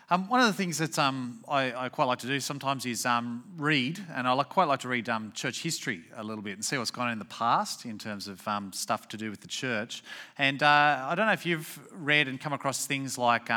One of the things that I quite like to do sometimes is read, and quite like to read church history a little bit and see what's gone on in the past in terms of stuff to do with the church. And I don't know if you've read and come across things like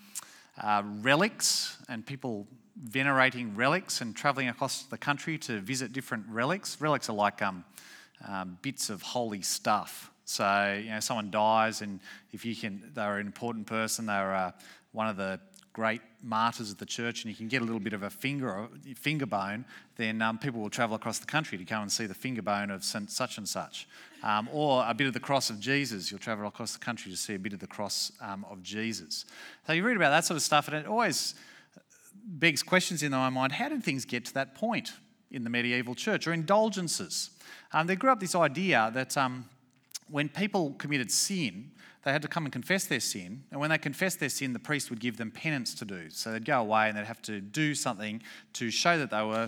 relics and people venerating relics and travelling across the country to visit different relics. Relics are like bits of holy stuff. So, someone dies, and they're an important person, they're one of the great martyrs of the church, and you can get a little bit of a finger bone, then people will travel across the country to come and see the finger bone of such and such. Or a bit of the cross of Jesus. You'll travel across the country to see a bit of the cross of Jesus. So you read about that sort of stuff, and it always begs questions in my mind. How did things get to that point in the medieval church? Or indulgences. There grew up this idea that when people committed sin, they had to come and confess their sin, and when they confessed their sin, the priest would give them penance to do. So they'd go away and they'd have to do something to show that they were,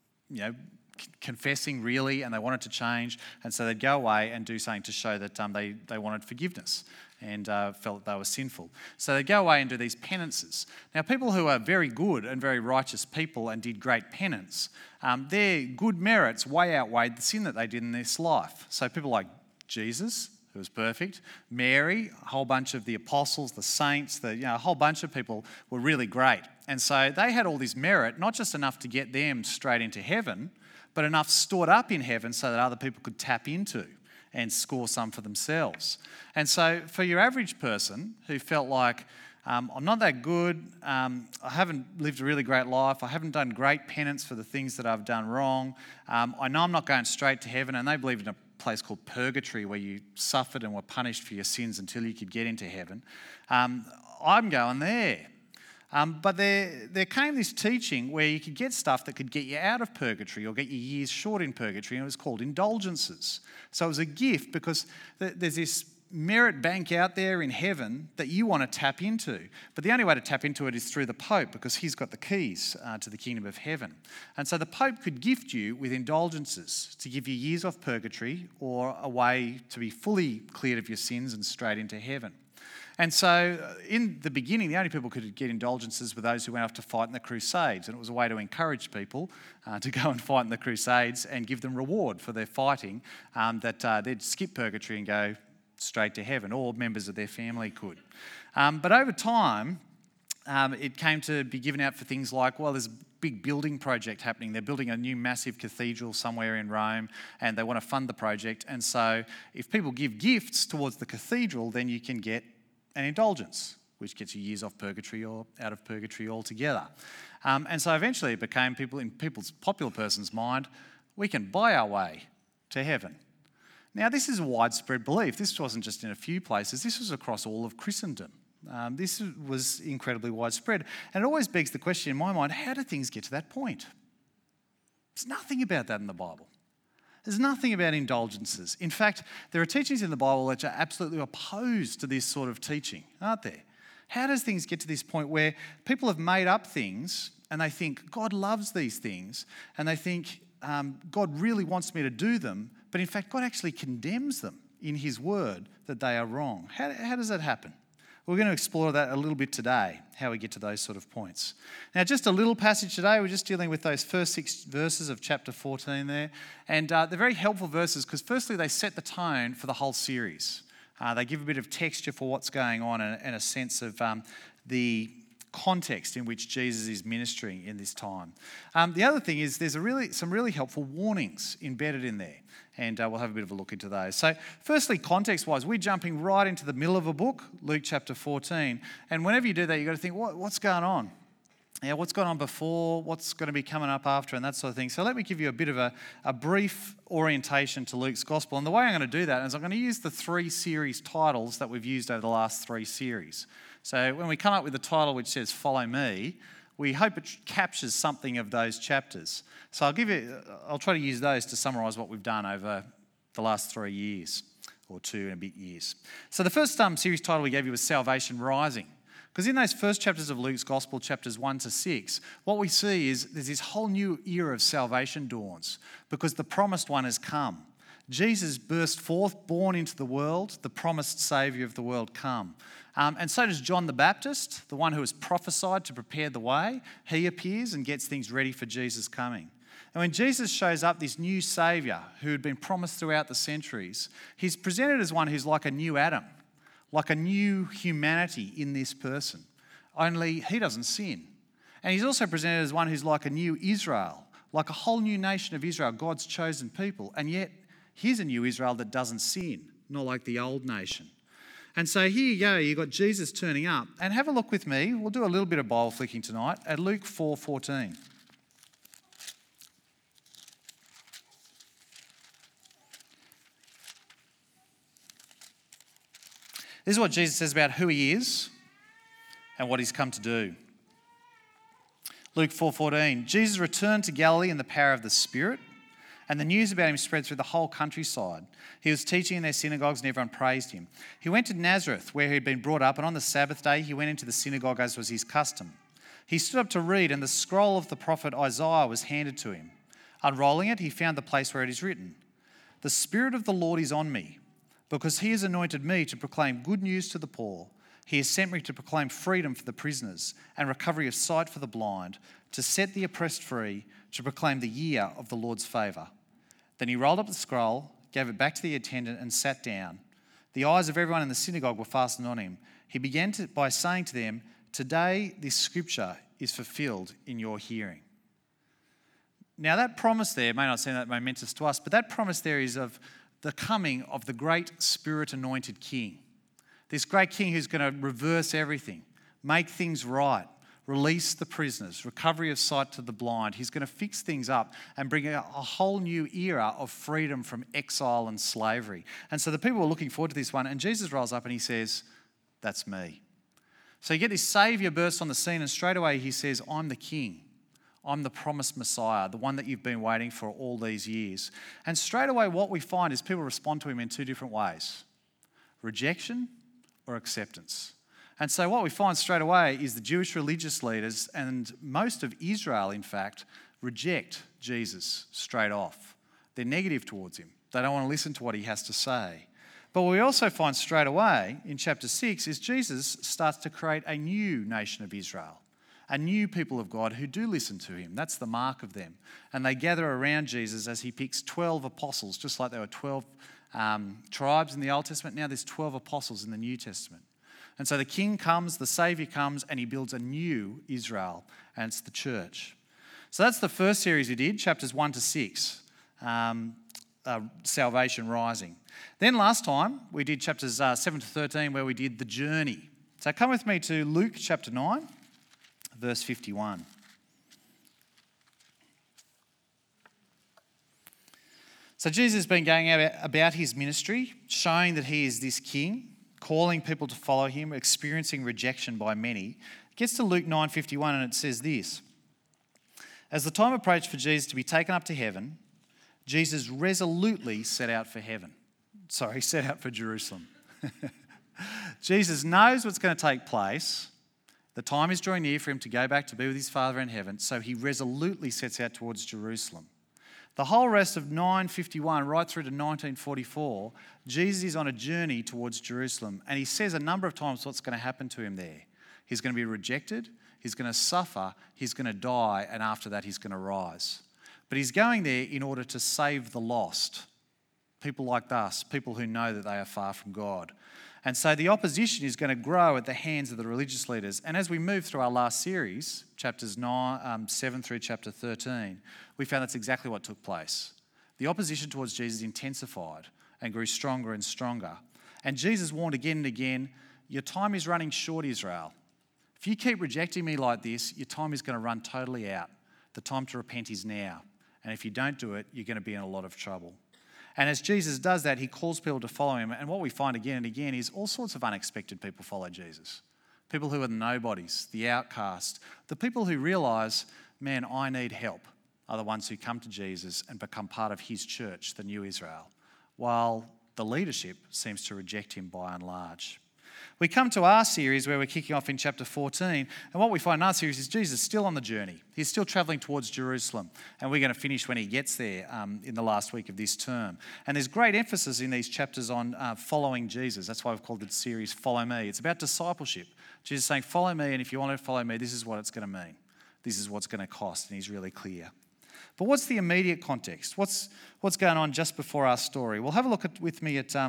confessing really, and they wanted to change, and so they'd go away and do something to show that they wanted forgiveness and felt that they were sinful. So they'd go away and do these penances. Now, people who are very good and very righteous people and did great penance, their good merits way outweighed the sin that they did in this life. So people like Jesus, who was perfect, Mary, a whole bunch of the apostles, the saints, a whole bunch of people were really great. And so they had all this merit, not just enough to get them straight into heaven, but enough stored up in heaven so that other people could tap into and score some for themselves. And so for your average person who felt like, I'm not that good, I haven't lived a really great life, I haven't done great penance for the things that I've done wrong, I know I'm not going straight to heaven, and they believed in a place called purgatory where you suffered and were punished for your sins until you could get into heaven. I'm going there. But there came this teaching where you could get stuff that could get you out of purgatory or get your years short in purgatory, and it was called indulgences. So it was a gift because there's this merit bank out there in heaven that you want to tap into. But the only way to tap into it is through the Pope, because he's got the keys to the kingdom of heaven. And so the Pope could gift you with indulgences to give you years off purgatory or a way to be fully cleared of your sins and straight into heaven. And so in the beginning, the only people who could get indulgences were those who went off to fight in the Crusades. And it was a way to encourage people to go and fight in the Crusades and give them reward for their fighting, that they'd skip purgatory and go straight to heaven, or members of their family could. But over time, it came to be given out for things like, there's a big building project happening. They're building a new massive cathedral somewhere in Rome, and they want to fund the project. And so if people give gifts towards the cathedral, then you can get an indulgence, which gets you years off purgatory or out of purgatory altogether. And so eventually it became in people's popular person's mind, we can buy our way to heaven. Now, this is a widespread belief. This wasn't just in a few places. This was across all of Christendom. This was incredibly widespread. And it always begs the question in my mind, how do things get to that point? There's nothing about that in the Bible. There's nothing about indulgences. In fact, there are teachings in the Bible that are absolutely opposed to this sort of teaching, aren't there? How does things get to this point where people have made up things and they think God loves these things, and they think God really wants me to do them, but in fact, God actually condemns them in his word that they are wrong. How does that happen? We're going to explore that a little bit today, how we get to those sort of points. Now, just a little passage today. We're just dealing with those first 6 verses of chapter 14 there. And they're very helpful verses because firstly, they set the tone for the whole series. They give a bit of texture for what's going on and a sense of the context in which Jesus is ministering in this time. The other thing is there's some really helpful warnings embedded in there, and we'll have a bit of a look into those. So firstly, context-wise, we're jumping right into the middle of a book, Luke chapter 14, and whenever you do that, you've got to think, what's going on? What's gone on before, what's going to be coming up after, and that sort of thing. So let me give you a bit of a brief orientation to Luke's Gospel. And the way I'm going to do that is I'm going to use the 3 series titles that we've used over the last 3 series. So when we come up with a title which says Follow Me, we hope it captures something of those chapters. So I'll try to use those to summarise what we've done over the last 3 years, or 2 and a bit years. So the first series title we gave you was Salvation Rising. Because in those first chapters of Luke's Gospel, chapters 1 to 6, what we see is there's this whole new era of salvation dawns because the promised one has come. Jesus burst forth, born into the world, the promised Saviour of the world come. And so does John the Baptist, the one who was prophesied to prepare the way. He appears and gets things ready for Jesus' coming. And when Jesus shows up, this new Saviour who had been promised throughout the centuries, he's presented as one who's like a new Adam, like a new humanity in this person, only he doesn't sin. And he's also presented as one who's like a new Israel, like a whole new nation of Israel, God's chosen people. And yet, here's a new Israel that doesn't sin, not like the old nation. And so here you go, you've got Jesus turning up. And have a look with me, we'll do a little bit of Bible flicking tonight, at Luke 4:14. This is what Jesus says about who he is and what he's come to do. Luke 4:14, Jesus returned to Galilee in the power of the Spirit, and the news about him spread through the whole countryside. He was teaching in their synagogues and everyone praised him. He went to Nazareth, where he had been brought up, and on the Sabbath day he went into the synagogue as was his custom. He stood up to read, and the scroll of the prophet Isaiah was handed to him. Unrolling it, he found the place where it is written, "The Spirit of the Lord is on me, because he has anointed me to proclaim good news to the poor. He has sent me to proclaim freedom for the prisoners and recovery of sight for the blind, to set the oppressed free, to proclaim the year of the Lord's favour." Then he rolled up the scroll, gave it back to the attendant and sat down. The eyes of everyone in the synagogue were fastened on him. He began by saying to them, "Today this scripture is fulfilled in your hearing." Now that promise there may not seem that momentous to us, but that promise there is of the coming of the great Spirit-anointed King. This great King who's going to reverse everything, make things right, release the prisoners, recovery of sight to the blind. He's going to fix things up and bring a whole new era of freedom from exile and slavery. And so the people were looking forward to this one, and Jesus rolls up and he says, "That's me." So you get this Saviour burst on the scene, and straight away he says, "I'm the King. I'm the promised Messiah, the one that you've been waiting for all these years." And straight away what we find is people respond to him in two different ways: rejection or acceptance. And so what we find straight away is the Jewish religious leaders and most of Israel, in fact, reject Jesus straight off. They're negative towards him. They don't want to listen to what he has to say. But what we also find straight away in chapter 6 is Jesus starts to create a new nation of Israel, a new people of God who do listen to him. That's the mark of them. And they gather around Jesus as he picks 12 apostles, just like there were 12 tribes in the Old Testament. Now there's 12 apostles in the New Testament. And so the King comes, the Saviour comes, and he builds a new Israel, and it's the church. So that's the first series we did, chapters 1 to 6, Salvation Rising. Then last time we did chapters 7 to 13, where we did the journey. So come with me to Luke chapter 9, verse 51. So Jesus has been going about his ministry, showing that he is this King, calling people to follow him, experiencing rejection by many. It gets to Luke 9:51 and it says this: "As the time approached for Jesus to be taken up to heaven, Jesus resolutely set out for Jerusalem." Jesus knows what's going to take place. The time is drawing near for him to go back to be with his Father in heaven, so he resolutely sets out towards Jerusalem. The whole rest of 9:51 right through to 19:44, Jesus is on a journey towards Jerusalem, and he says a number of times what's going to happen to him there. He's going to be rejected, he's going to suffer, he's going to die, and after that he's going to rise. But he's going there in order to save the lost, people like us, people who know that they are far from God. And so the opposition is going to grow at the hands of the religious leaders. And as we move through our last series, chapters 7 through chapter 13, we found that's exactly what took place. The opposition towards Jesus intensified and grew stronger and stronger. And Jesus warned again and again, "Your time is running short, Israel. If you keep rejecting me like this, your time is going to run totally out. The time to repent is now. And if you don't do it, you're going to be in a lot of trouble." And as Jesus does that, he calls people to follow him. And what we find again and again is all sorts of unexpected people follow Jesus. People who are the nobodies, the outcast, the people who realise, man, I need help, are the ones who come to Jesus and become part of his church, the new Israel, while the leadership seems to reject him by and large. We come to our series where we're kicking off in chapter 14, and what we find in our series is Jesus is still on the journey. He's still travelling towards Jerusalem, and we're going to finish when he gets there in the last week of this term. And there's great emphasis in these chapters on following Jesus. That's why we've called the series Follow Me. It's about discipleship. Jesus is saying, follow me, and if you want to follow me, this is what it's going to mean. This is what's going to cost, and he's really clear. But what's the immediate context? What's going on just before our story? Well, have a look with me at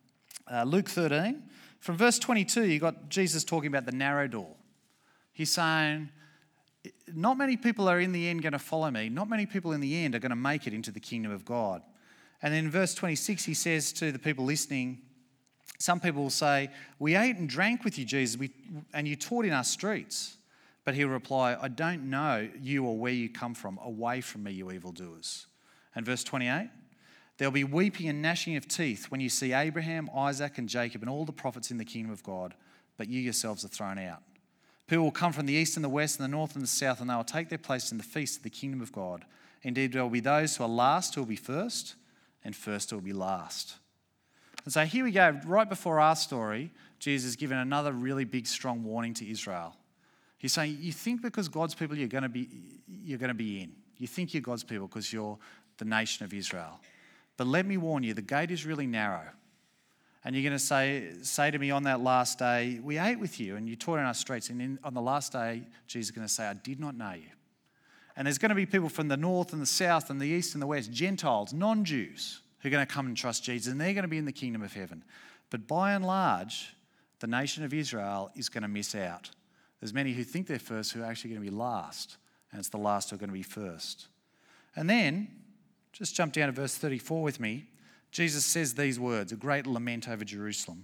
Luke 13. From verse 22, you've got Jesus talking about the narrow door. He's saying, not many people are in the end going to follow me. Not many people in the end are going to make it into the kingdom of God. And then in verse 26, he says to the people listening, some people will say, we ate and drank with you, Jesus, and you taught in our streets. But he'll reply, I don't know you or where you come from. Away from me, you evildoers. And verse 28, there'll be weeping and gnashing of teeth when you see Abraham, Isaac, and Jacob and all the prophets in the kingdom of God, but you yourselves are thrown out. People will come from the east and the west and the north and the south, and they will take their place in the feast of the kingdom of God. Indeed, there will be those who are last who will be first, and first who will be last. And so here we go, right before our story, Jesus has given another really big, strong warning to Israel. He's saying, you think because God's people you're going to be in. You think you're God's people because you're the nation of Israel. But let me warn you, the gate is really narrow. And you're going to say to me on that last day, we ate with you and you taught in our streets. And on the last day, Jesus is going to say, I did not know you. And there's going to be people from the north and the south and the east and the west, Gentiles, non-Jews, who are going to come and trust Jesus. And they're going to be in the kingdom of heaven. But by and large, the nation of Israel is going to miss out. There's many who think they're first who are actually going to be last. And it's the last who are going to be first. And then, just jump down to verse 34 with me. Jesus says these words, a great lament over Jerusalem.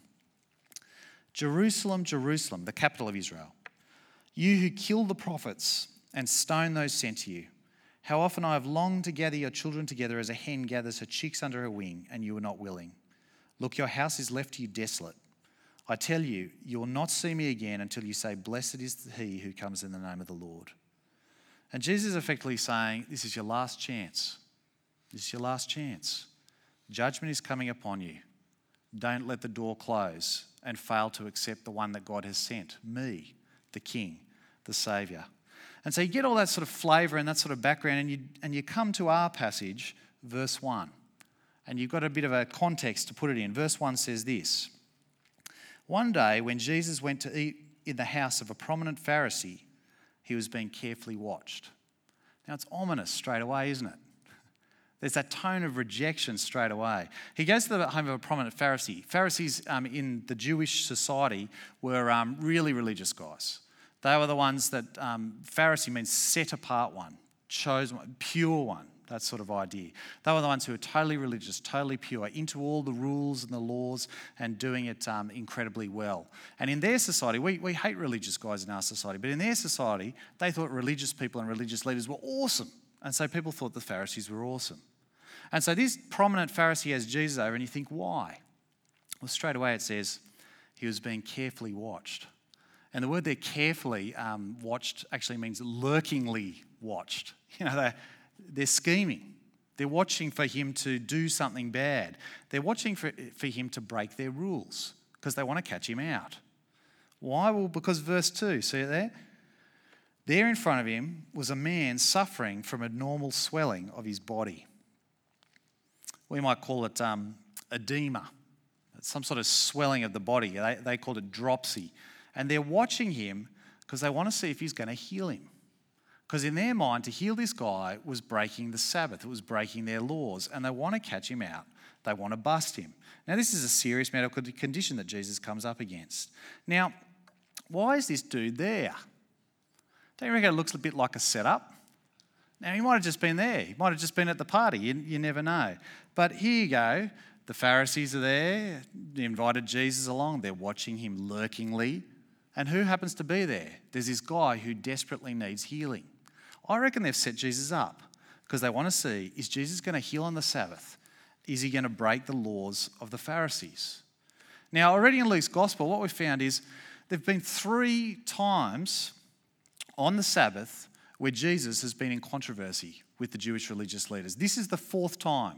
Jerusalem, Jerusalem, the capital of Israel, you who kill the prophets and stone those sent to you. How often I have longed to gather your children together as a hen gathers her chicks under her wing, and you were not willing. Look, your house is left to you desolate. I tell you, you will not see me again until you say, blessed is he who comes in the name of the Lord. And Jesus is effectively saying, this is your last chance. This is your last chance. Judgment is coming upon you. Don't let the door close and fail to accept the one that God has sent, me, the King, the Saviour. And so you get all that sort of flavour and that sort of background, and you come to our passage, verse 1. And you've got a bit of a context to put it in. Verse 1 says this. One day when Jesus went to eat in the house of a prominent Pharisee, he was being carefully watched. Now it's ominous straight away, isn't it? There's that tone of rejection straight away. He goes to the home of a prominent Pharisee. Pharisees in the Jewish society were really religious guys. They were the ones that, Pharisee means set apart one, chosen one, pure one, that sort of idea. They were the ones who were totally religious, totally pure, into all the rules and the laws and doing it incredibly well. And in their society, we hate religious guys in our society, but in their society, they thought religious people and religious leaders were awesome. And so people thought the Pharisees were awesome. And so this prominent Pharisee has Jesus over, and you think, why? Well, straight away it says he was being carefully watched. And the word there, carefully watched, actually means lurkingly watched. You know, they're scheming. They're watching for him to do something bad. They're watching for him to break their rules because they want to catch him out. Why? Well, because verse 2, see it there? There in front of him was a man suffering from abnormal swelling of his body. We might call it edema. It's some sort of swelling of the body. They called it dropsy. And they're watching him because they want to see if he's going to heal him. Because in their mind, to heal this guy was breaking the Sabbath. It was breaking their laws. And they want to catch him out. They want to bust him. Now, this is a serious medical condition that Jesus comes up against. Now, why is this dude there? Don't you reckon it looks a bit like a setup? Now, he might have just been there. He might have just been at the party. You never know. But here you go. The Pharisees are there. They invited Jesus along. They're watching him lurkingly. And who happens to be there? There's this guy who desperately needs healing. I reckon they've set Jesus up because they want to see, is Jesus going to heal on the Sabbath? Is he going to break the laws of the Pharisees? Now, already in Luke's Gospel, what we found is there have been 3 times on the Sabbath where Jesus has been in controversy with the Jewish religious leaders. This is the 4th time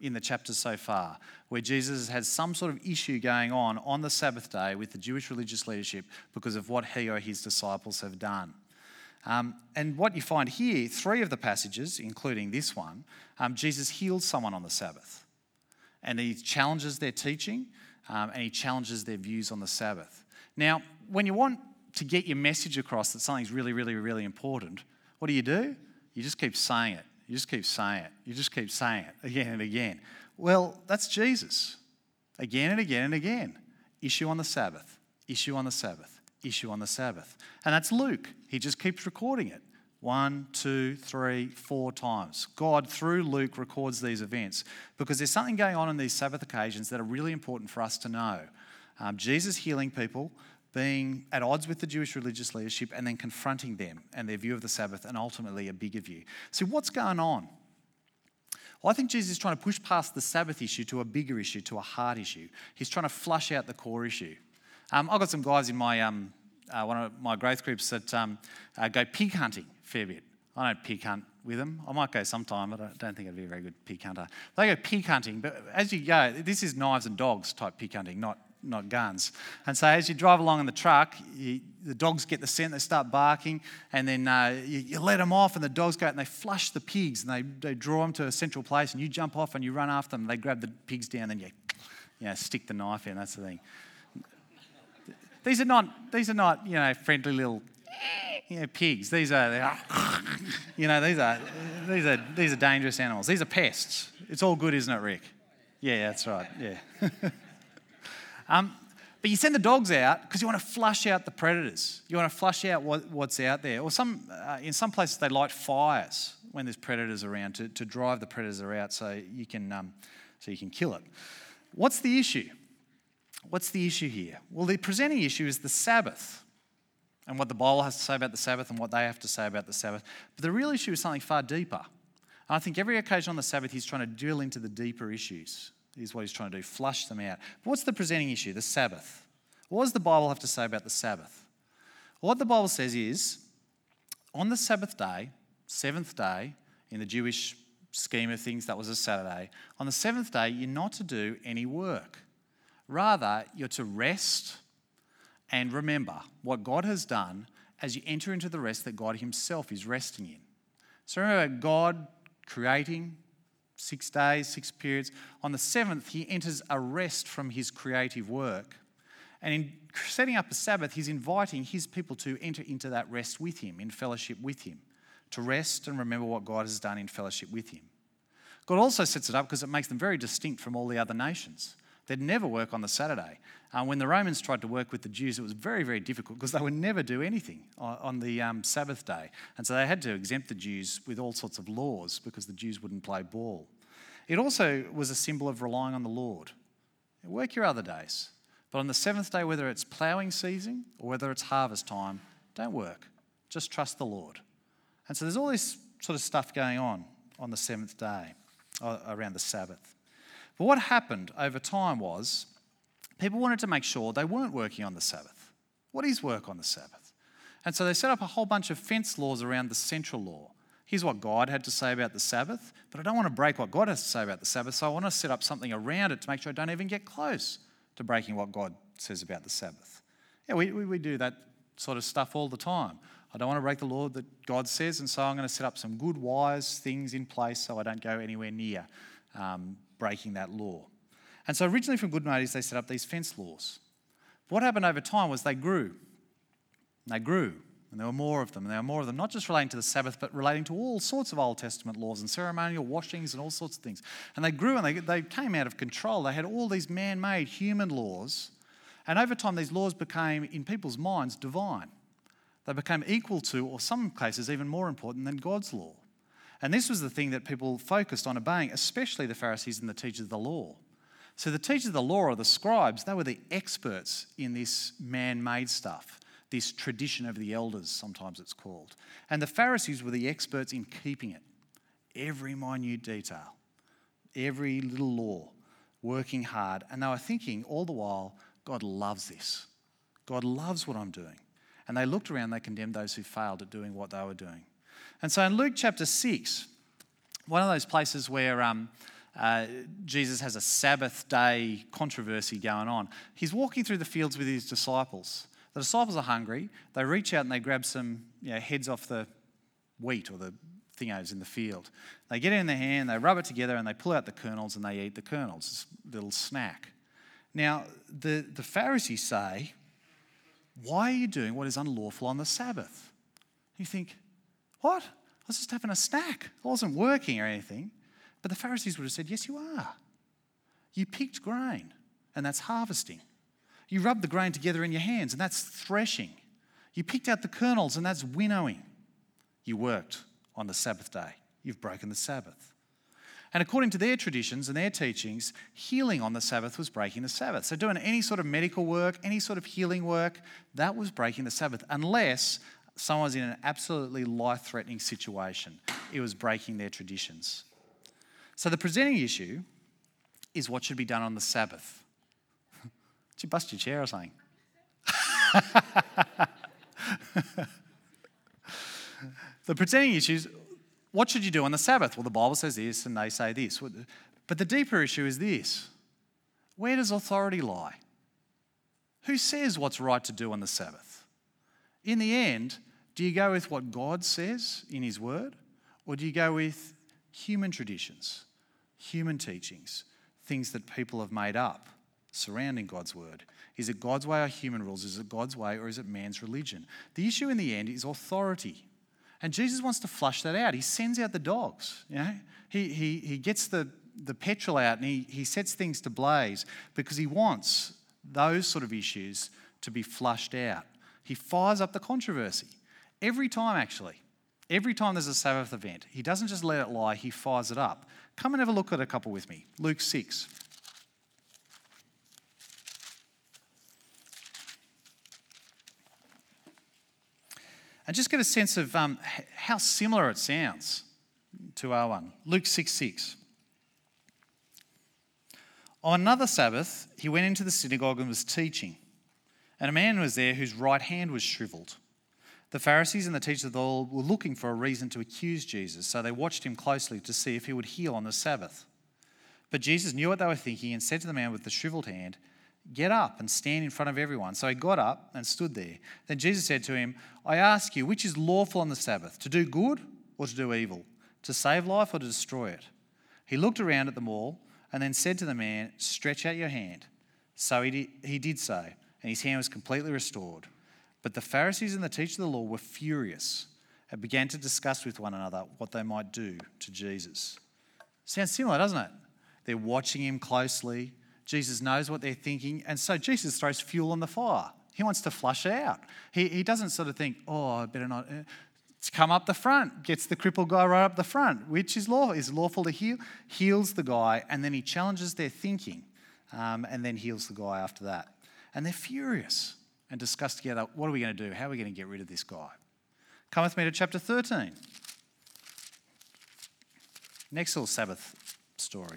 in the chapters so far where Jesus has some sort of issue going on the Sabbath day with the Jewish religious leadership because of what he or his disciples have done. And what you find here, 3 of the passages, including this one, Jesus heals someone on the Sabbath. And he challenges their teaching and he challenges their views on the Sabbath. Now, when you want to get your message across that something's really, really, really important, what do? You just keep saying it. You just keep saying it. You just keep saying it again and again. Well, that's Jesus. Again and again and again. Issue on the Sabbath. Issue on the Sabbath. Issue on the Sabbath. And that's Luke. He just keeps recording it. 1, 2, 3, 4 times. God, through Luke, records these events because there's something going on in these Sabbath occasions that are really important for us to know. Jesus healing people, being at odds with the Jewish religious leadership and then confronting them and their view of the Sabbath and ultimately a bigger view. So what's going on? Well, I think Jesus is trying to push past the Sabbath issue to a bigger issue, to a heart issue. He's trying to flush out the core issue. I've got some guys in my one of my growth groups that go pig hunting a fair bit. I don't pig hunt with them. I might go sometime, but I don't think I'd be a very good pig hunter. They go pig hunting, but as you go, this is knives and dogs type pig hunting, not guns. And so as you drive along in the truck, the dogs get the scent, they start barking, and then you let them off, and the dogs go out and they flush the pigs, and they draw them to a central place, and you jump off and you run after them. They grab the pigs down, and you stick the knife in. That's the thing. These are not friendly little pigs. These are these are dangerous animals. These are pests. It's all good, isn't it, Rick? Yeah, that's right. Yeah. But you send the dogs out because you want to flush out the predators. You want to flush out what's out there. Or in some places they light fires when there's predators around to drive the predators out so you can kill it. What's the issue? What's the issue here? Well, the presenting issue is the Sabbath and what the Bible has to say about the Sabbath and what they have to say about the Sabbath. But the real issue is something far deeper. And I think every occasion on the Sabbath he's trying to drill into the deeper issues. Is what he's trying to do, flush them out. But what's the presenting issue? The Sabbath. What does the Bible have to say about the Sabbath? Well, what the Bible says is, on the Sabbath day, 7th day, in the Jewish scheme of things, that was a Saturday. On the 7th day, you're not to do any work. Rather, you're to rest and remember what God has done as you enter into the rest that God himself is resting in. So remember, God creating 6 days, 6 periods. On the 7th, he enters a rest from his creative work. And in setting up a Sabbath, he's inviting his people to enter into that rest with him, in fellowship with him, to rest and remember what God has done in fellowship with him. God also sets it up because it makes them very distinct from all the other nations. They'd never work on the Saturday. When the Romans tried to work with the Jews, it was very, very difficult because they would never do anything on the Sabbath day. And so they had to exempt the Jews with all sorts of laws because the Jews wouldn't play ball. It also was a symbol of relying on the Lord. Work your other days. But on the 7th day, whether it's ploughing season or whether it's harvest time, don't work. Just trust the Lord. And so there's all this sort of stuff going on the 7th day around the Sabbath. But what happened over time was people wanted to make sure they weren't working on the Sabbath. What is work on the Sabbath? And so they set up a whole bunch of fence laws around the central law. Here's what God had to say about the Sabbath, but I don't want to break what God has to say about the Sabbath, so I want to set up something around it to make sure I don't even get close to breaking what God says about the Sabbath. Yeah, we do that sort of stuff all the time. I don't want to break the law that God says, and so I'm going to set up some good, wise things in place so I don't go anywhere near breaking that law. And so originally from good motives, they set up these fence laws. But what happened over time was they grew. And they grew. And there were more of them. And there were more of them, not just relating to the Sabbath, but relating to all sorts of Old Testament laws and ceremonial washings and all sorts of things. And they grew and they came out of control. They had all these man-made human laws. And over time, these laws became, in people's minds, divine. They became equal to, or some cases even more important than God's law. And this was the thing that people focused on obeying, especially the Pharisees and the teachers of the law. So the teachers of the law, or the scribes, they were the experts in this man-made stuff, this tradition of the elders, sometimes it's called. And the Pharisees were the experts in keeping it. Every minute detail, every little law, working hard. And they were thinking all the while, God loves this. God loves what I'm doing. And they looked around, they condemned those who failed at doing what they were doing. And so in Luke chapter 6, one of those places where Jesus has a Sabbath day controversy going on. He's walking through the fields with his disciples. The disciples are hungry. They reach out and they grab some heads off the wheat or the thingos in the field. They get it in their hand, they rub it together, and they pull out the kernels and they eat the kernels. It's a little snack. Now, the Pharisees say, why are you doing what is unlawful on the Sabbath? You think, what? I was just having a snack. I wasn't working or anything. But the Pharisees would have said, yes, you are. You picked grain, and that's harvesting. You rubbed the grain together in your hands, and that's threshing. You picked out the kernels, and that's winnowing. You worked on the Sabbath day. You've broken the Sabbath. And according to their traditions and their teachings, healing on the Sabbath was breaking the Sabbath. So doing any sort of medical work, any sort of healing work, that was breaking the Sabbath, unless someone was in an absolutely life-threatening situation. It was breaking their traditions. So the presenting issue is what should be done on the Sabbath. Did you bust your chair or something? The presenting issue is, what should you do on the Sabbath? Well, the Bible says this and they say this. But the deeper issue is this. Where does authority lie? Who says what's right to do on the Sabbath? In the end, do you go with what God says in his word, or do you go with human traditions, human teachings, things that people have made up surrounding God's word? Is it God's way or human rules? Is it God's way or is it man's religion? The issue in the end is authority. And Jesus wants to flush that out. He sends out the dogs. He gets the petrol out and he sets things to blaze because he wants those sort of issues to be flushed out. He fires up the controversy. Every time there's a Sabbath event, he doesn't just let it lie, he fires it up. Come and have a look at a couple with me. Luke 6. And just get a sense of how similar it sounds to our one. Luke 6:6. On another Sabbath, he went into the synagogue and was teaching. And a man was there whose right hand was shriveled. The Pharisees and the teachers of the law were looking for a reason to accuse Jesus, so they watched him closely to see if he would heal on the Sabbath. But Jesus knew what they were thinking and said to the man with the shriveled hand, "Get up and stand in front of everyone." So he got up and stood there. Then Jesus said to him, "I ask you, which is lawful on the Sabbath, to do good or to do evil, to save life or to destroy it?" He looked around at them all and then said to the man, "Stretch out your hand." So he did so, and his hand was completely restored. But the Pharisees and the teachers of the law were furious and began to discuss with one another what they might do to Jesus. Sounds similar, doesn't it? They're watching him closely. Jesus knows what they're thinking, and so Jesus throws fuel on the fire. He wants to flush it out. He doesn't sort of think, I better not. It's come up the front, gets the crippled guy right up the front, which is lawful to heal, heals the guy, and then he challenges their thinking, and then heals the guy after that. And they're furious and discuss together, what are we going to do? How are we going to get rid of this guy? Come with me to chapter 13. Next little Sabbath story.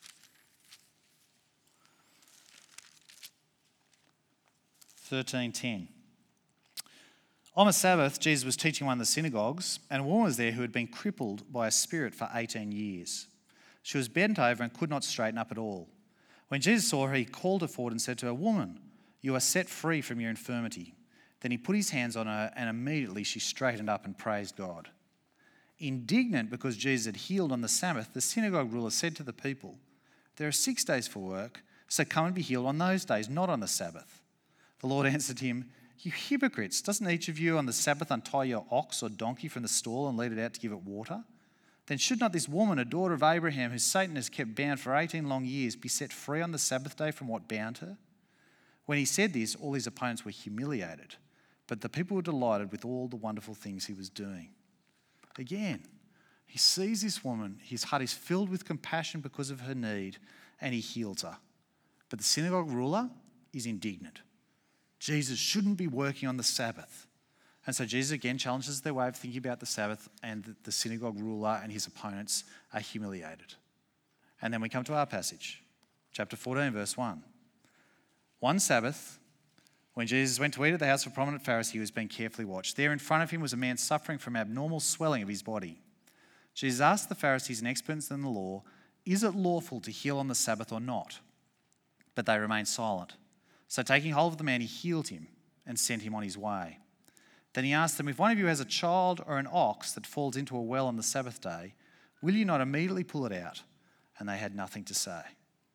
(13:10). On a Sabbath, Jesus was teaching one of the synagogues, and a woman was there who had been crippled by a spirit for 18 years. She was bent over and could not straighten up at all. When Jesus saw her, he called her forward and said to her, "Woman, you are set free from your infirmity." Then he put his hands on her, and immediately she straightened up and praised God. Indignant because Jesus had healed on the Sabbath, the synagogue ruler said to the people, "There are 6 days for work, so come and be healed on those days, not on the Sabbath." The Lord answered him, "You hypocrites, doesn't each of you on the Sabbath untie your ox or donkey from the stall and lead it out to give it water? Then should not this woman, a daughter of Abraham, who Satan has kept bound for 18 long years, be set free on the Sabbath day from what bound her?" When he said this, all his opponents were humiliated, but the people were delighted with all the wonderful things he was doing. Again, he sees this woman, his heart is filled with compassion because of her need, and he heals her. But the synagogue ruler is indignant. Jesus shouldn't be working on the Sabbath. And so Jesus again challenges their way of thinking about the Sabbath, and the synagogue ruler and his opponents are humiliated. And then we come to our passage, chapter 14, verse 1. One Sabbath, when Jesus went to eat at the house of a prominent Pharisee who was being carefully watched, there in front of him was a man suffering from abnormal swelling of his body. Jesus asked the Pharisees and experts in the law, Is it lawful to heal on the Sabbath or not?" But they remained silent. So taking hold of the man, he healed him and sent him on his way. Then he asked them, "If one of you has a child or an ox that falls into a well on the Sabbath day, will you not immediately pull it out?" And they had nothing to say.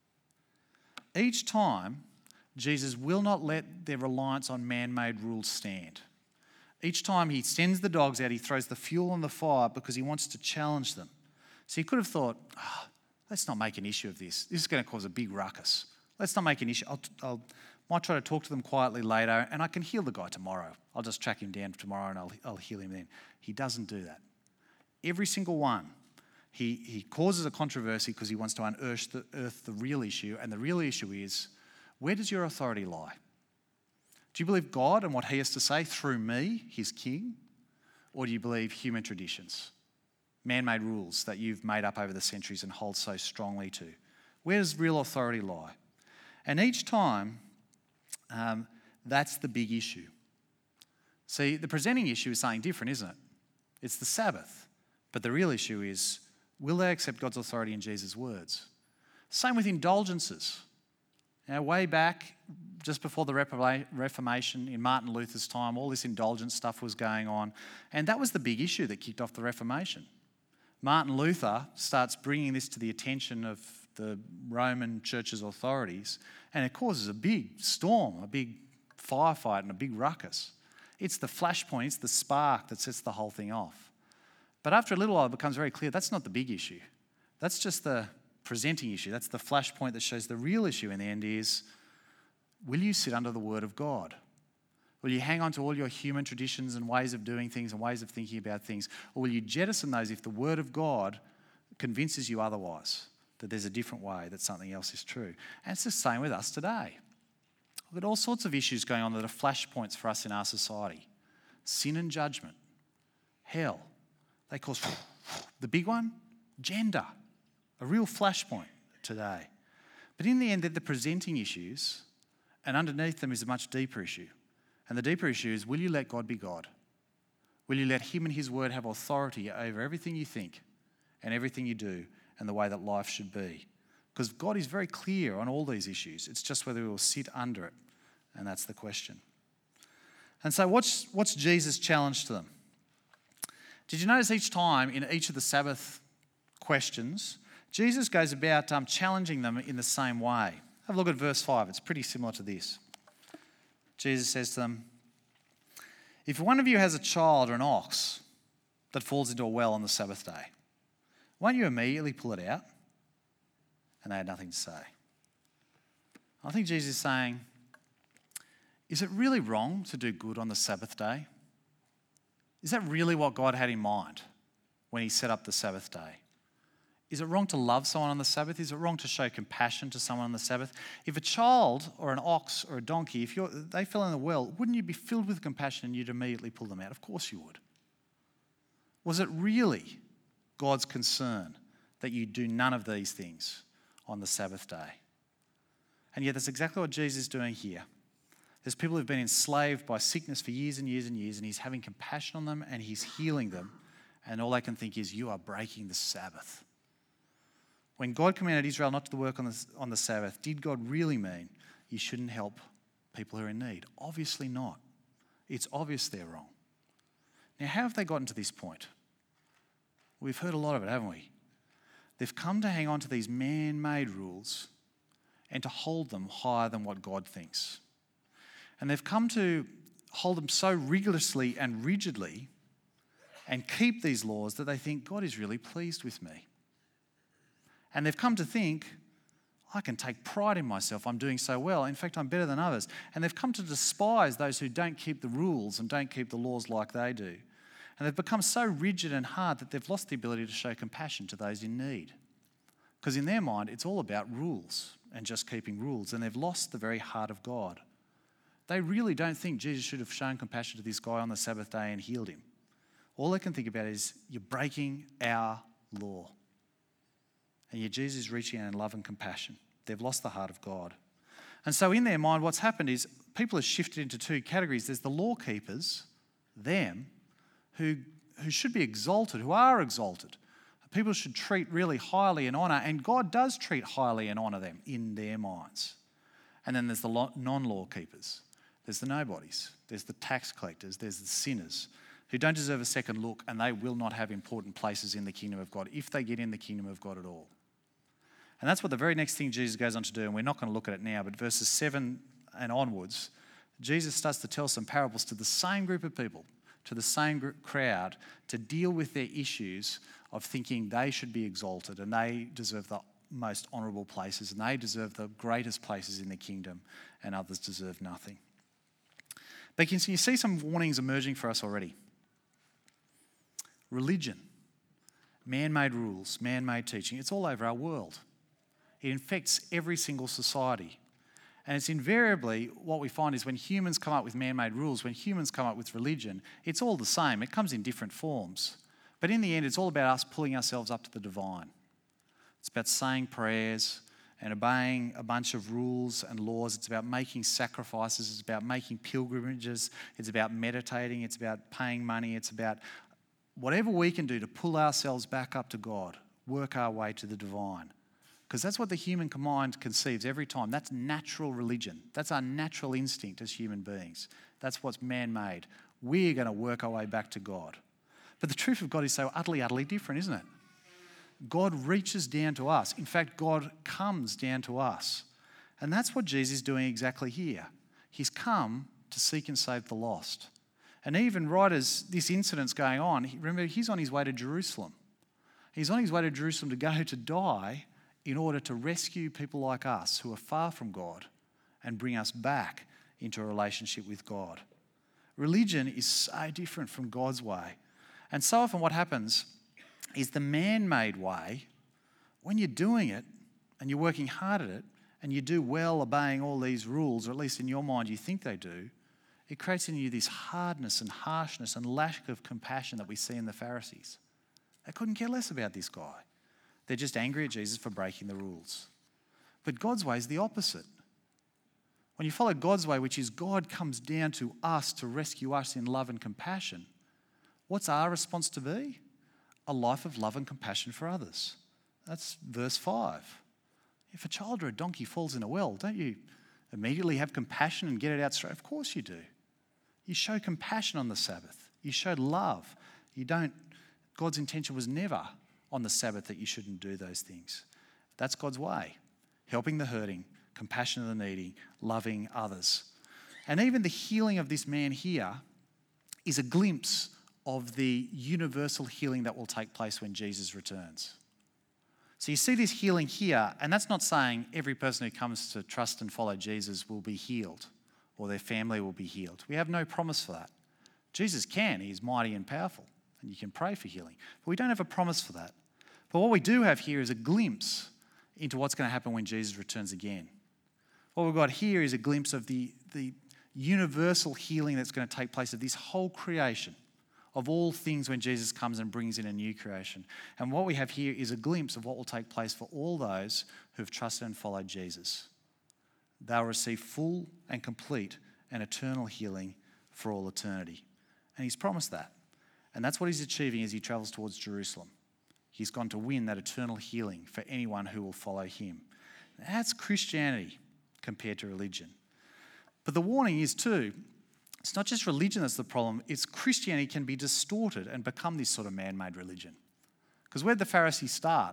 Each time, Jesus will not let their reliance on man-made rules stand. Each time he sends the dogs out, he throws the fuel on the fire because he wants to challenge them. So he could have thought, let's not make an issue of this. This is going to cause a big ruckus. Let's not make an issue. I might try to talk to them quietly later, and I can heal the guy tomorrow. I'll just track him down tomorrow and I'll heal him then. He doesn't do that. Every single one, he causes a controversy because he wants to unearth the real issue, and the real issue is, where does your authority lie? Do you believe God and what he has to say through me, his king? Or do you believe human traditions, man-made rules that you've made up over the centuries and hold so strongly to? Where does real authority lie? And each time, that's the big issue. See, the presenting issue is something different, isn't it? It's the Sabbath. But the real issue is, will they accept God's authority in Jesus' words? Same with indulgences. Now, way back, just before the Reformation, in Martin Luther's time, all this indulgence stuff was going on. And that was the big issue that kicked off the Reformation. Martin Luther starts bringing this to the attention of the Roman Church's authorities, and it causes a big storm, a big firefight and a big ruckus. It's the flashpoint, it's the spark that sets the whole thing off. But after a little while, it becomes very clear that's not the big issue. That's just the presenting issue. That's the flashpoint that shows the real issue in the end is, will you sit under the word of God? Will you hang on to all your human traditions and ways of doing things and ways of thinking about things? Or will you jettison those if the word of God convinces you otherwise, that there's a different way, that something else is true? And it's the same with us today. We've got all sorts of issues going on that are flashpoints for us in our society. Sin and judgment, hell. They cause the big one, gender, a real flashpoint today. But in the end, they're the presenting issues, and underneath them is a much deeper issue. And the deeper issue is, will you let God be God? Will you let him and his word have authority over everything you think and everything you do and the way that life should be? Because God is very clear on all these issues. It's just whether we will sit under it, and that's the question. And so what's Jesus' challenge to them? Did you notice each time in each of the Sabbath questions, Jesus goes about challenging them in the same way? Have a look at verse 5. It's pretty similar to this. Jesus says to them, "If one of you has a child or an ox that falls into a well on the Sabbath day, won't you immediately pull it out?" And they had nothing to say. I think Jesus is saying, is it really wrong to do good on the Sabbath day? Is that really what God had in mind when he set up the Sabbath day? Is it wrong to love someone on the Sabbath? Is it wrong to show compassion to someone on the Sabbath? If a child or an ox or a donkey, if they fell in the well, wouldn't you be filled with compassion and you'd immediately pull them out? Of course you would. Was it really God's concern that you do none of these things on the Sabbath day? And yet that's exactly what Jesus is doing here. There's people who've been enslaved by sickness for years and years and years, and he's having compassion on them and he's healing them. And all they can think is, you are breaking the Sabbath. When God commanded Israel not to work on the Sabbath, did God really mean you shouldn't help people who are in need? Obviously not. It's obvious they're wrong. Now, how have they gotten to this point? We've heard a lot of it, haven't we? They've come to hang on to these man-made rules and to hold them higher than what God thinks. And they've come to hold them so rigorously and rigidly and keep these laws that they think God is really pleased with me. And they've come to think, I can take pride in myself. I'm doing so well. In fact, I'm better than others. And they've come to despise those who don't keep the rules and don't keep the laws like they do. And they've become so rigid and hard that they've lost the ability to show compassion to those in need. Because in their mind, it's all about rules and just keeping rules. And they've lost the very heart of God. They really don't think Jesus should have shown compassion to this guy on the Sabbath day and healed him. All they can think about is, you're breaking our law. And yet Jesus is reaching out in love and compassion. They've lost the heart of God. And so in their mind, what's happened is people have shifted into two categories. There's the law keepers, them, who should be exalted, who are exalted. People should treat really highly and honour, and God does treat highly and honour them in their minds. And then there's the non-law keepers. There's the nobodies. There's the tax collectors. There's the sinners who don't deserve a second look, and they will not have important places in the kingdom of God if they get in the kingdom of God at all. And that's what the very next thing Jesus goes on to do, and we're not going to look at it now, but verses 7 and onwards, Jesus starts to tell some parables to the same group of people, to the same crowd, to deal with their issues of thinking they should be exalted and they deserve the most honourable places and they deserve the greatest places in the kingdom and others deserve nothing. But you see some warnings emerging for us already. Religion, man-made rules, man-made teaching, it's all over our world. It infects every single society. And it's invariably what we find is when humans come up with man-made rules, when humans come up with religion, it's all the same. It comes in different forms. But in the end, it's all about us pulling ourselves up to the divine. It's about saying prayers and obeying a bunch of rules and laws. It's about making sacrifices. It's about making pilgrimages. It's about meditating. It's about paying money. It's about whatever we can do to pull ourselves back up to God, work our way to the divine. Because that's what the human mind conceives every time. That's natural religion. That's our natural instinct as human beings. That's what's man-made. We're going to work our way back to God. But the truth of God is so utterly, utterly different, isn't it? God reaches down to us. In fact, God comes down to us. And that's what Jesus is doing exactly here. He's come to seek and save the lost. And even right as this incident's going on, remember, he's on his way to Jerusalem. He's on his way to Jerusalem to go to die in order to rescue people like us who are far from God and bring us back into a relationship with God. Religion is so different from God's way. And so often what happens is the man-made way, when you're doing it and you're working hard at it and you do well obeying all these rules, or at least in your mind you think they do, it creates in you this hardness and harshness and lack of compassion that we see in the Pharisees. They couldn't care less about this guy. They're just angry at Jesus for breaking the rules. But God's way is the opposite. When you follow God's way, which is God comes down to us to rescue us in love and compassion, what's our response to be? A life of love and compassion for others. That's verse 5. If a child or a donkey falls in a well, don't you immediately have compassion and get it out straight? Of course you do. You show compassion on the Sabbath. You show love. God's intention was never on the Sabbath that you shouldn't do those things. That's God's way. Helping the hurting, compassion of the needy, loving others. And even the healing of this man here is a glimpse of the universal healing that will take place when Jesus returns. So you see this healing here, and that's not saying every person who comes to trust and follow Jesus will be healed or their family will be healed. We have no promise for that. Jesus can. He's mighty and powerful, and you can pray for healing. But we don't have a promise for that. But what we do have here is a glimpse into what's going to happen when Jesus returns again. What we've got here is a glimpse of the universal healing that's going to take place of this whole creation, of all things when Jesus comes and brings in a new creation. And what we have here is a glimpse of what will take place for all those who have trusted and followed Jesus. They'll receive full and complete and eternal healing for all eternity. And he's promised that. And that's what he's achieving as he travels towards Jerusalem. He's gone to win that eternal healing for anyone who will follow him. That's Christianity compared to religion. But the warning is too, it's not just religion that's the problem, it's Christianity can be distorted and become this sort of man-made religion. Because where did the Pharisees start?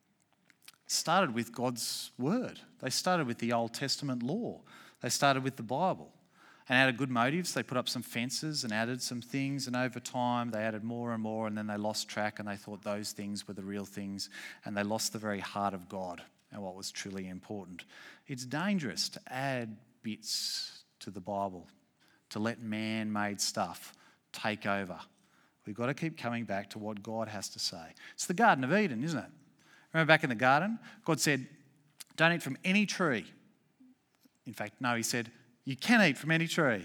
It started with God's word. They started with the Old Testament law. They started with the Bible. And out of good motives, they put up some fences and added some things, and over time they added more and more, and then they lost track and they thought those things were the real things, and they lost the very heart of God and what was truly important. It's dangerous to add bits to the Bible, to let man-made stuff take over. We've got to keep coming back to what God has to say. It's the Garden of Eden, isn't it? Remember back in the garden, God said, don't eat from any tree. In fact, no, he said, you can eat from any tree.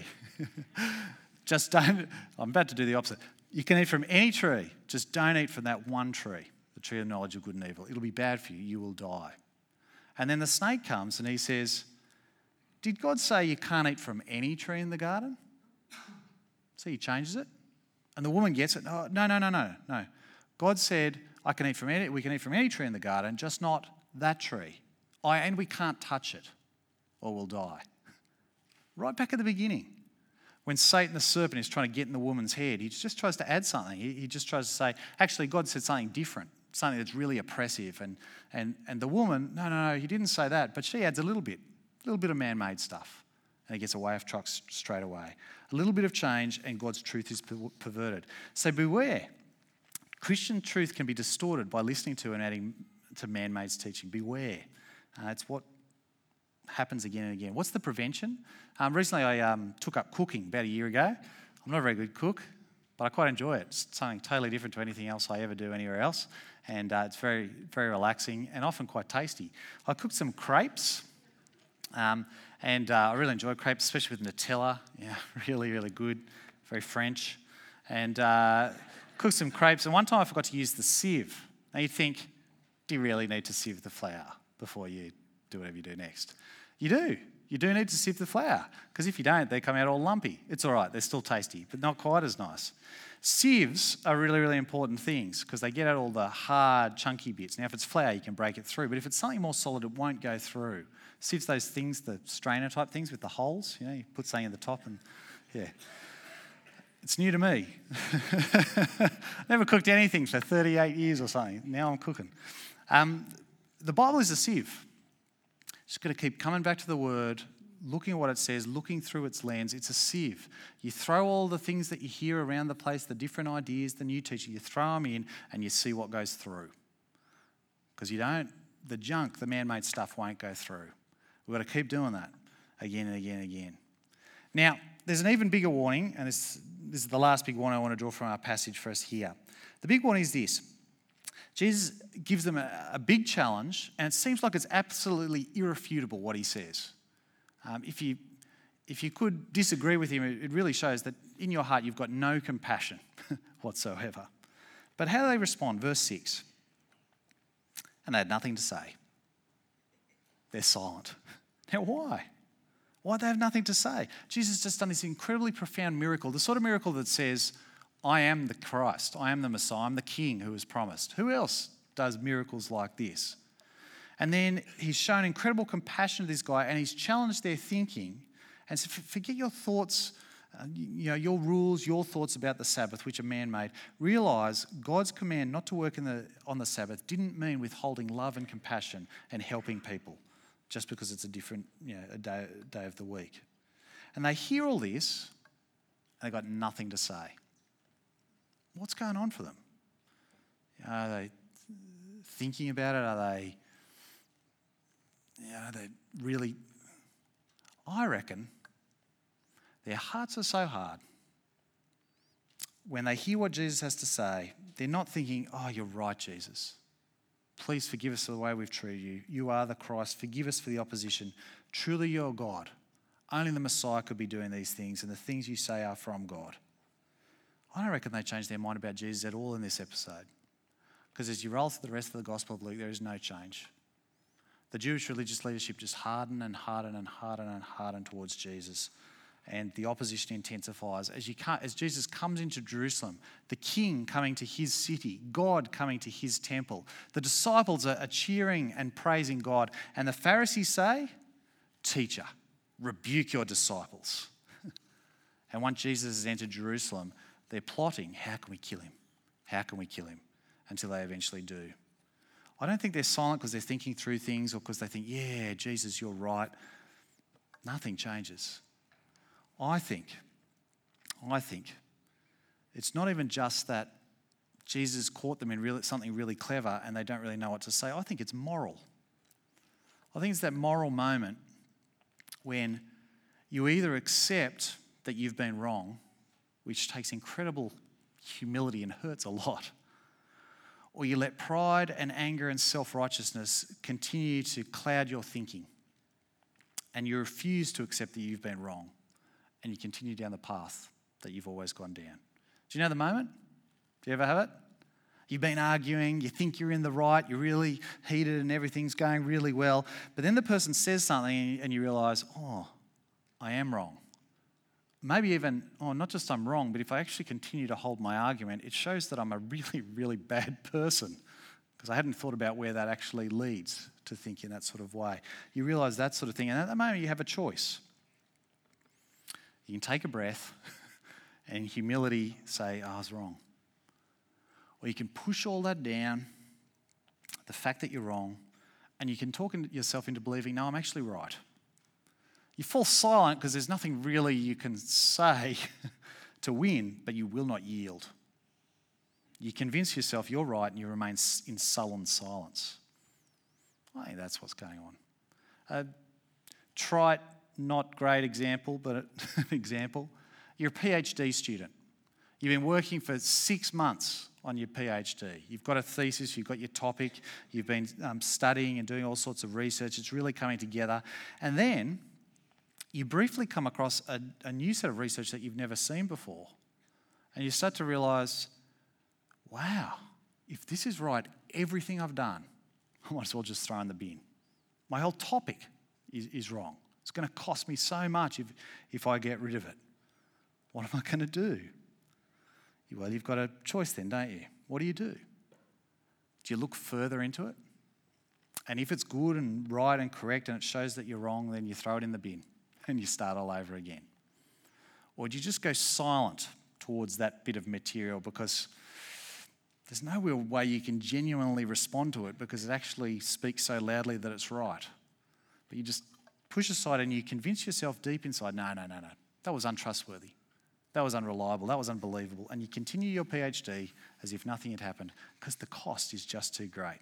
Just don't, I'm about to do the opposite. You can eat from any tree, just don't eat from that one tree, the tree of knowledge of good and evil. It'll be bad for you, you will die. And then the snake comes and he says, did God say you can't eat from any tree in the garden? So he changes it. And the woman gets it. No. God said, we can eat from any tree in the garden, just not that tree. And we can't touch it or we'll die. Right back at the beginning, when Satan the serpent is trying to get in the woman's head, he just tries to add something. He just tries to say, actually, God said something different, something that's really oppressive. And the woman, no, he didn't say that, but she adds a little bit of man-made stuff. And he gets away off track straight away. A little bit of change and God's truth is perverted. So beware. Christian truth can be distorted by listening to and adding to man-made teaching. Beware. It's what happens again and again. What's the prevention? Recently I took up cooking about a year ago. I'm not a very good cook, but I quite enjoy it. It's something totally different to anything else I ever do anywhere else. And it's very, very relaxing and often quite tasty. I cooked some crepes. And I really enjoy crepes, especially with Nutella. Yeah, really, really good. Very French. And cooked some crepes. And one time I forgot to use the sieve. Now you think, do you really need to sieve the flour before you do whatever you do next? You do. You do need to sieve the flour. Because if you don't, they come out all lumpy. It's all right. They're still tasty, but not quite as nice. Sieves are really, really important things because they get out all the hard, chunky bits. Now, if it's flour, you can break it through. But if it's something more solid, it won't go through. Sieves those things, the strainer type things with the holes. You know, you put something in the top and, yeah. It's new to me. Never cooked anything for 38 years or something. Now I'm cooking. The Bible is a sieve. Just got to keep coming back to the Word, looking at what it says, looking through its lens. It's a sieve. You throw all the things that you hear around the place, the different ideas, the new teaching, you throw them in and you see what goes through. Because the junk, the man-made stuff won't go through. We've got to keep doing that again and again and again. Now, there's an even bigger warning, and this is the last big warning I want to draw from our passage for us here. The big warning is this. Jesus gives them a big challenge, and it seems like it's absolutely irrefutable what he says. If you could disagree with him, it really shows that in your heart you've got no compassion whatsoever. But how do they respond? Verse 6. And they had nothing to say. They're silent. Now why? Why'd they have nothing to say? Jesus has just done this incredibly profound miracle, the sort of miracle that says, I am the Christ, I am the Messiah, I'm the King who was promised. Who else does miracles like this? And then he's shown incredible compassion to this guy and he's challenged their thinking and said, forget your thoughts, your rules, your thoughts about the Sabbath, which are man-made. Realise God's command not to work on the Sabbath didn't mean withholding love and compassion and helping people just because it's a different a day of the week. And they hear all this and they've got nothing to say. What's going on for them? Are they thinking about it? Are they really... I reckon their hearts are so hard. When they hear what Jesus has to say, they're not thinking, oh, you're right, Jesus. Please forgive us for the way we've treated you. You are the Christ. Forgive us for the opposition. Truly you're God. Only the Messiah could be doing these things, and the things you say are from God. I don't reckon they changed their mind about Jesus at all in this episode. Because as you roll through the rest of the Gospel of Luke, there is no change. The Jewish religious leadership just hardened and hardened and hardened and hardened towards Jesus. And the opposition intensifies. As Jesus comes into Jerusalem, the King coming to his city, God coming to his temple, the disciples are cheering and praising God. And the Pharisees say, Teacher, rebuke your disciples. And once Jesus has entered Jerusalem, they're plotting, how can we kill him? How can we kill him? Until they eventually do. I don't think they're silent because they're thinking through things or because they think, yeah, Jesus, you're right. Nothing changes. I think it's not even just that Jesus caught them in something really clever and they don't really know what to say. I think it's moral. I think it's that moral moment when you either accept that you've been wrong, which takes incredible humility and hurts a lot, or you let pride and anger and self-righteousness continue to cloud your thinking and you refuse to accept that you've been wrong and you continue down the path that you've always gone down. Do you know the moment? Do you ever have it? You've been arguing, you think you're in the right, you're really heated and everything's going really well, but then the person says something and you realise, oh, I am wrong. Maybe even, not just I'm wrong, but if I actually continue to hold my argument, it shows that I'm a really, really bad person. because I hadn't thought about where that actually leads to think in that sort of way. You realise that sort of thing, and at the moment you have a choice. You can take a breath and in humility say, I was wrong. Or you can push all that down, the fact that you're wrong, and you can talk yourself into believing, no, I'm actually right. You fall silent because there's nothing really you can say to win, but you will not yield. You convince yourself you're right and you remain in sullen silence. I think that's what's going on. Trite, not great example, but an example. You're a PhD student. You've been working for 6 months on your PhD. You've got a thesis, you've got your topic, you've been studying and doing all sorts of research. It's really coming together. And then you briefly come across a new set of research that you've never seen before. And you start to realise, wow, if this is right, everything I've done, I might as well just throw in the bin. My whole topic is wrong. It's going to cost me so much if I get rid of it. What am I going to do? Well, you've got a choice then, don't you? What do? Do you look further into it? And if it's good and right and correct and it shows that you're wrong, then you throw it in the bin and you start all over again. Or do you just go silent towards that bit of material because there's no real way you can genuinely respond to it because it actually speaks so loudly that it's right. But you just push aside and you convince yourself deep inside, no, that was untrustworthy. That was unreliable. That was unbelievable. And you continue your PhD as if nothing had happened because the cost is just too great.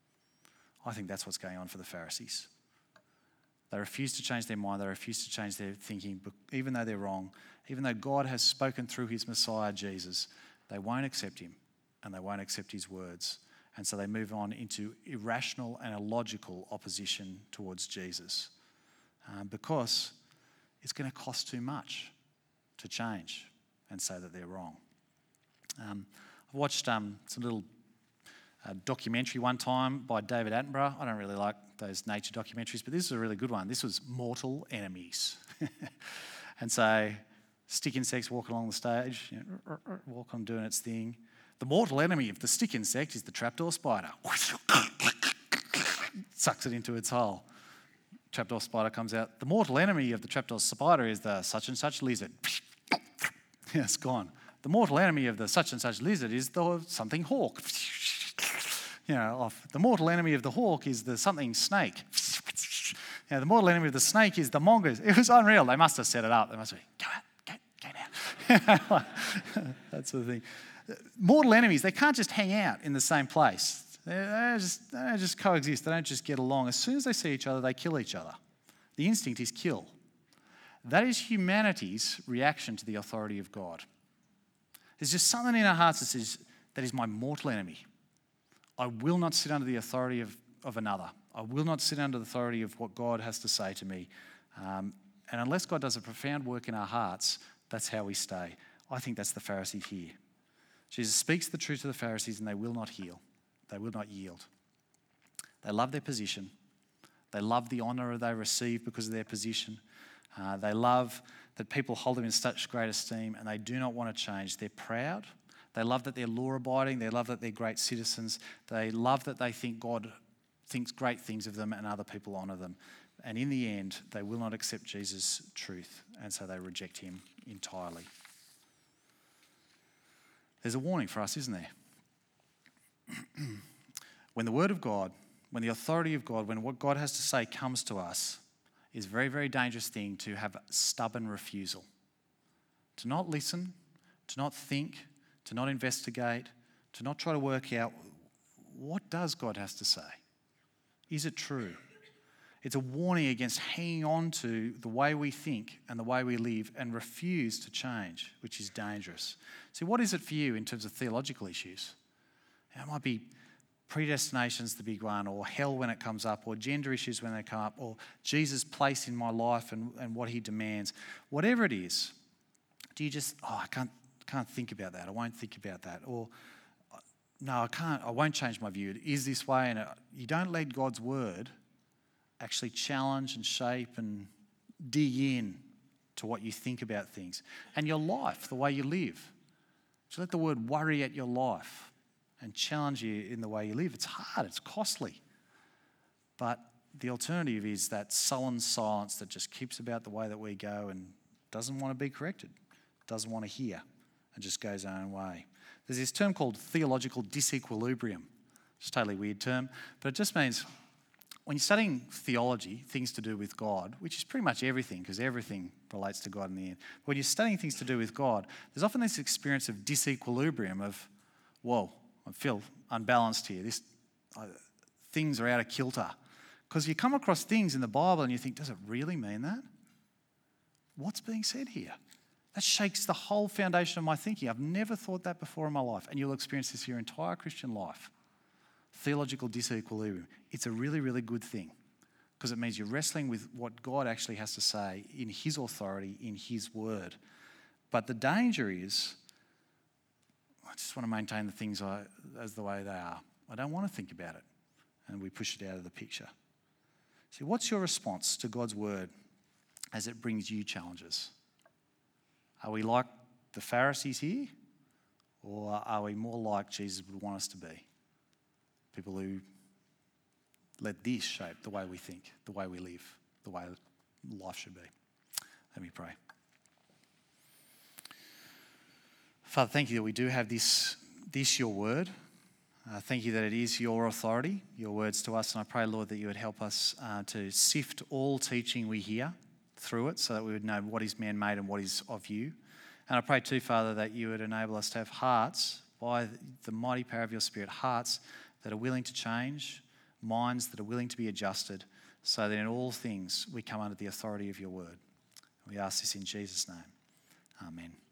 I think that's what's going on for the Pharisees. They refuse to change their mind. They refuse to change their thinking, even though they're wrong. Even though God has spoken through his Messiah, Jesus, they won't accept him and they won't accept his words. And so they move on into irrational and illogical opposition towards Jesus because it's going to cost too much to change and say that they're wrong. I watched some little documentary one time by David Attenborough. I don't really like those nature documentaries, but this is a really good one. This was Mortal Enemies. And so stick insects walking along the stage, walk on doing its thing. The mortal enemy of the stick insect is the trapdoor spider. Sucks it into its hole. Trapdoor spider comes out. The mortal enemy of the trapdoor spider is the such and such lizard. Yeah, it's gone. The mortal enemy of the such and such lizard is the something hawk. Off. The mortal enemy of the hawk is the something snake. The mortal enemy of the snake is the mongoose. It was unreal. They must have set it up. They must have been, go now. That sort of thing. Mortal enemies, they can't just hang out in the same place. They don't just coexist. They don't just get along. As soon as they see each other, they kill each other. The instinct is kill. That is humanity's reaction to the authority of God. There's just something in our hearts that says, that is my mortal enemy. I will not sit under the authority of another. I will not sit under the authority of what God has to say to me. And unless God does a profound work in our hearts, that's how we stay. I think that's the Pharisee here. Jesus speaks the truth to the Pharisees and they will not heal. They will not yield. They love their position. They love the honour they receive because of their position. They love that people hold them in such great esteem and they do not want to change. They're proud. They love that they're law-abiding. They love that they're great citizens. They love that they think God thinks great things of them and other people honour them. And in the end, they will not accept Jesus' truth, and so they reject him entirely. There's a warning for us, isn't there? When the word of God, when the authority of God, when what God has to say comes to us, is a very, very dangerous thing to have stubborn refusal. To not listen, to not think, to not investigate, to not try to work out what does God has to say. Is it true? It's a warning against hanging on to the way we think and the way we live and refuse to change, which is dangerous. See, what is it for you in terms of theological issues? It might be predestination's the big one, or hell when it comes up, or gender issues when they come up, or Jesus' place in my life and what he demands. Whatever it is, do you just, I can't think about that. I won't think about that. Or, no, I won't change my view. It is this way. And you don't let God's word actually challenge and shape and dig in to what you think about things. And your life, the way you live. So let the word worry at your life and challenge you in the way you live. It's hard, it's costly. But the alternative is that sullen silence that just keeps about the way that we go and doesn't want to be corrected, doesn't want to hear, and just goes our own way. There's this term called theological disequilibrium. It's a totally weird term, but it just means when you're studying theology, things to do with God, which is pretty much everything, because everything relates to God in the end. But when you're studying things to do with God, there's often this experience of disequilibrium of, whoa, I feel unbalanced here. Things are out of kilter. Because you come across things in the Bible and you think, does it really mean that? What's being said here? That shakes the whole foundation of my thinking. I've never thought that before in my life. And you'll experience this your entire Christian life. Theological disequilibrium. It's a really, really good thing because it means you're wrestling with what God actually has to say in his authority, in his word. But the danger is, I just want to maintain the things as the way they are. I don't want to think about it. And we push it out of the picture. See, what's your response to God's word as it brings you challenges? Are we like the Pharisees here? Or are we more like Jesus would want us to be? People who let this shape the way we think, the way we live, the way life should be. Let me pray. Father, thank you that we do have this your word. Thank you that it is your authority, your words to us. And I pray, Lord, that you would help us to sift all teaching we hear through it so that we would know what is man-made and what is of you. And I pray too, Father, that you would enable us to have hearts, by the mighty power of your Spirit, hearts that are willing to change, minds that are willing to be adjusted, so that in all things we come under the authority of your word. We ask this in Jesus' name. Amen.